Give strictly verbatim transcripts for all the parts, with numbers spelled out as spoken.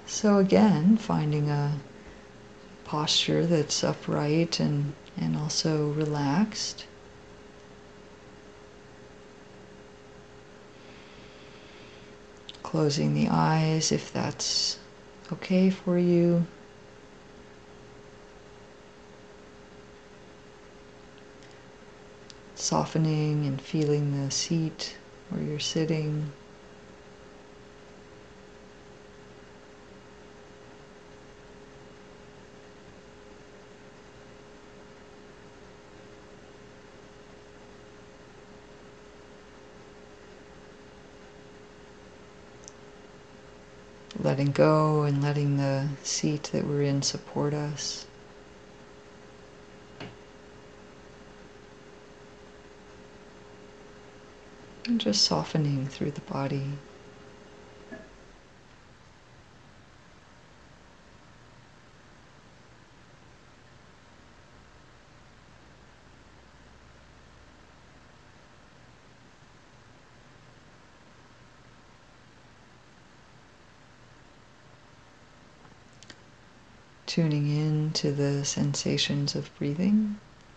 So again, finding a posture that's upright and, and also relaxed. Closing the eyes if that's okay for you. Softening and feeling the seat where you're sitting. Letting go and letting the seat that we're in support us. And just softening through the body. Tuning in to the sensations of breathing.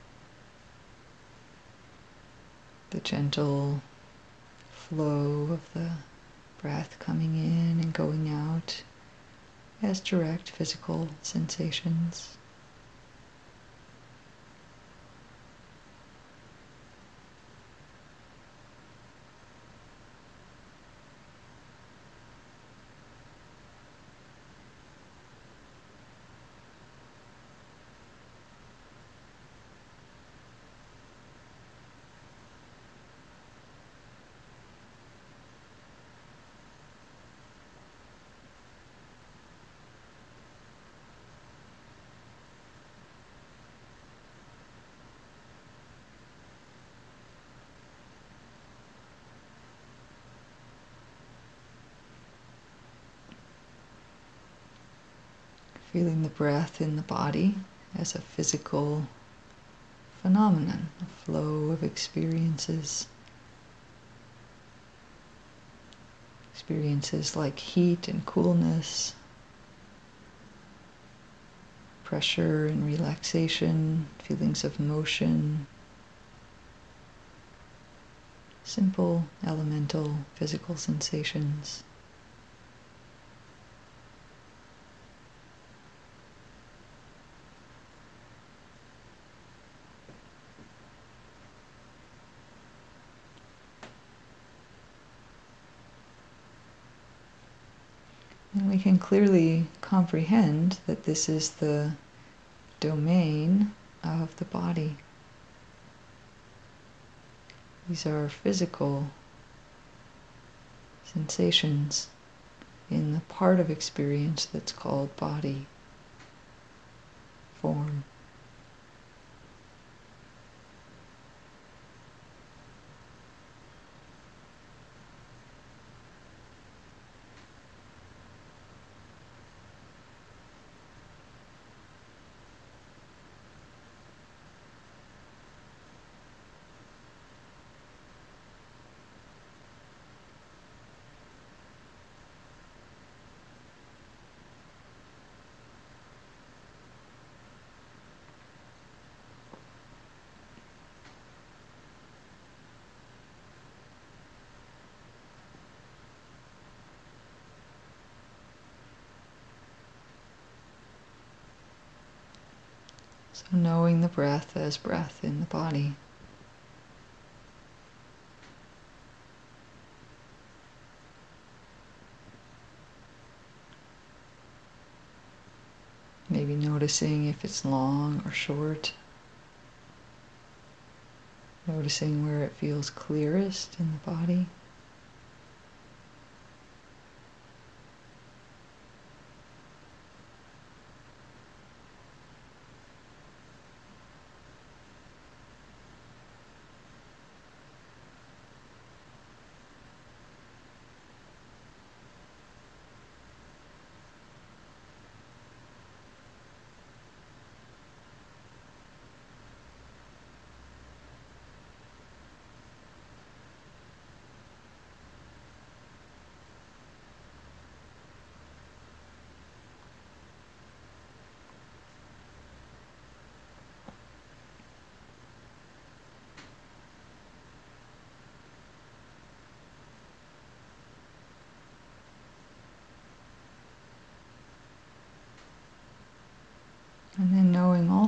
The gentle flow of the breath coming in and going out as direct physical sensations. Feeling the breath in the body as a physical phenomenon, a flow of experiences. Experiences like heat and coolness, pressure and relaxation, feelings of motion, simple, elemental, physical sensations. And we can clearly comprehend that this is the domain of the body. These are physical sensations in the part of experience that's called body, form. So knowing the breath as breath in the body. Maybe noticing if it's long or short. Noticing where it feels clearest in the body.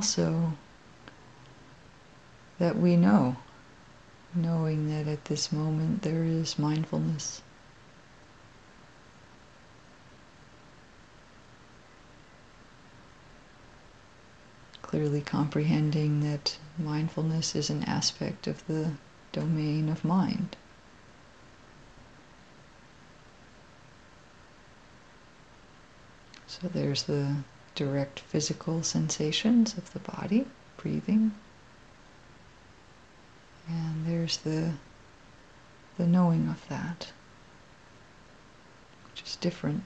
also that we know, knowing that at this moment there is mindfulness. Clearly comprehending that mindfulness is an aspect of the domain of mind. So there's the direct physical sensations of the body, breathing, and there's the the knowing of that, which is different.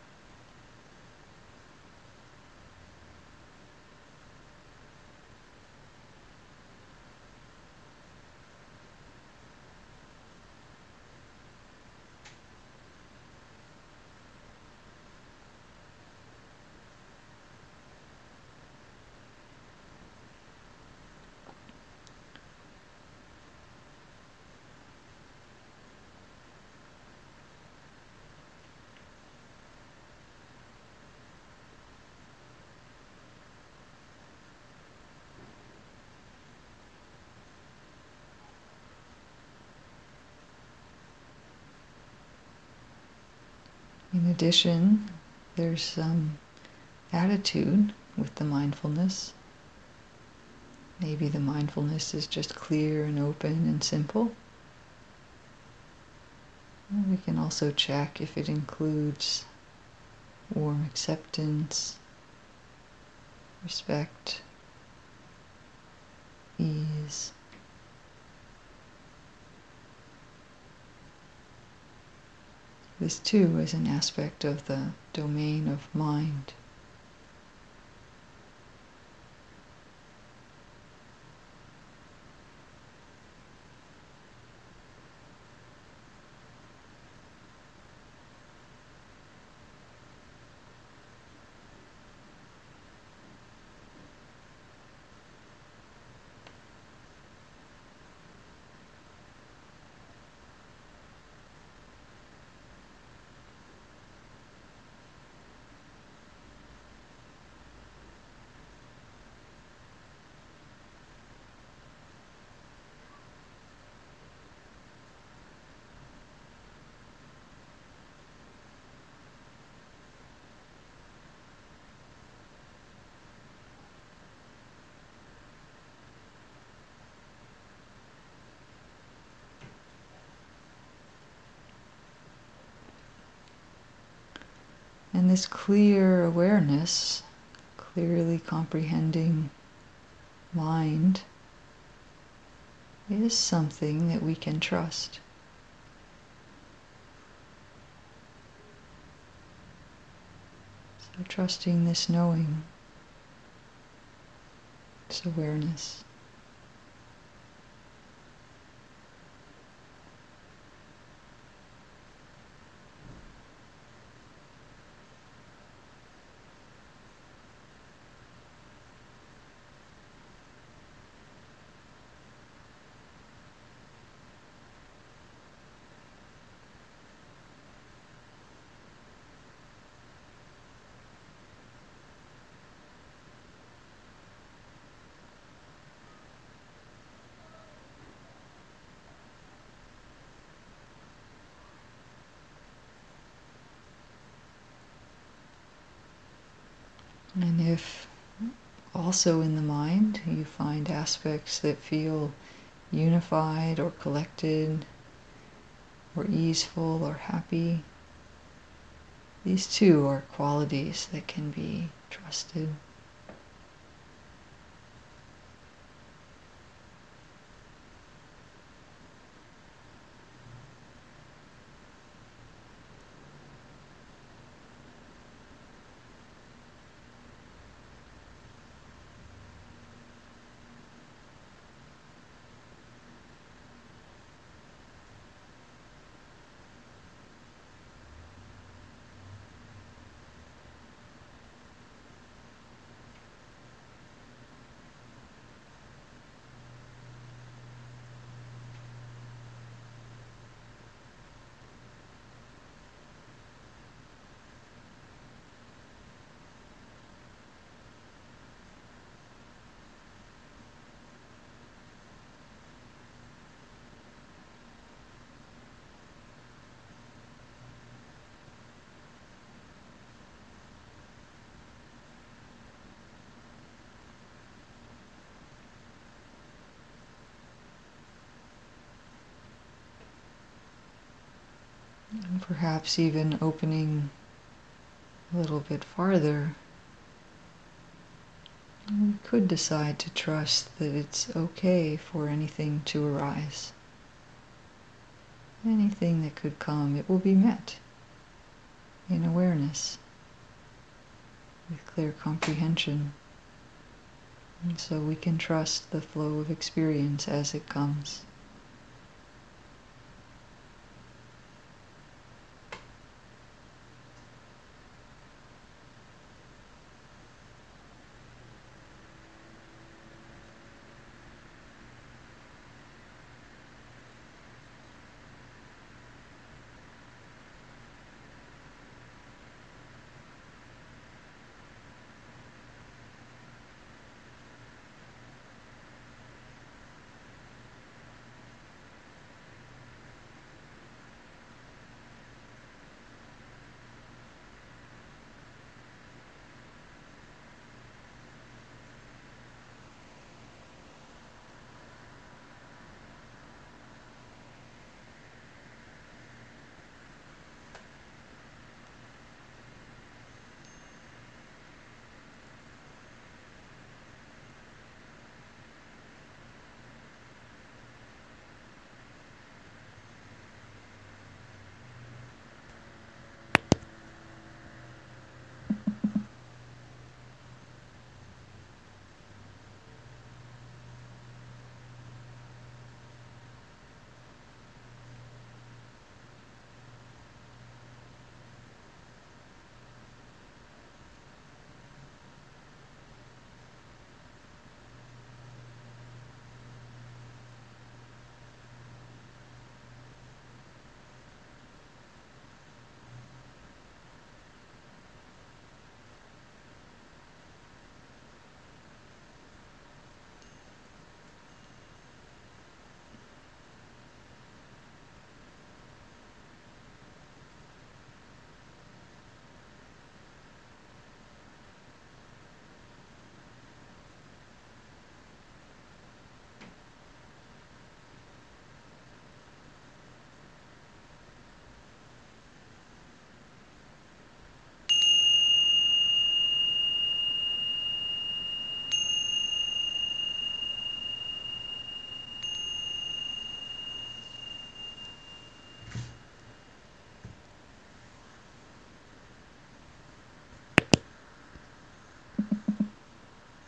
In addition, there's some attitude with the mindfulness. Maybe the mindfulness is just clear and open and simple. And we can also check if it includes warm acceptance, respect, ease. This too is an aspect of the domain of mind. And this clear awareness, clearly comprehending mind, is something that we can trust. So trusting this knowing, this awareness. And if also in the mind you find aspects that feel unified or collected or easeful or happy, these too are qualities that can be trusted. perhaps even opening a little bit farther, we could decide to trust that it's okay for anything to arise. Anything that could come, it will be met in awareness, with clear comprehension. And so we can trust the flow of experience as it comes.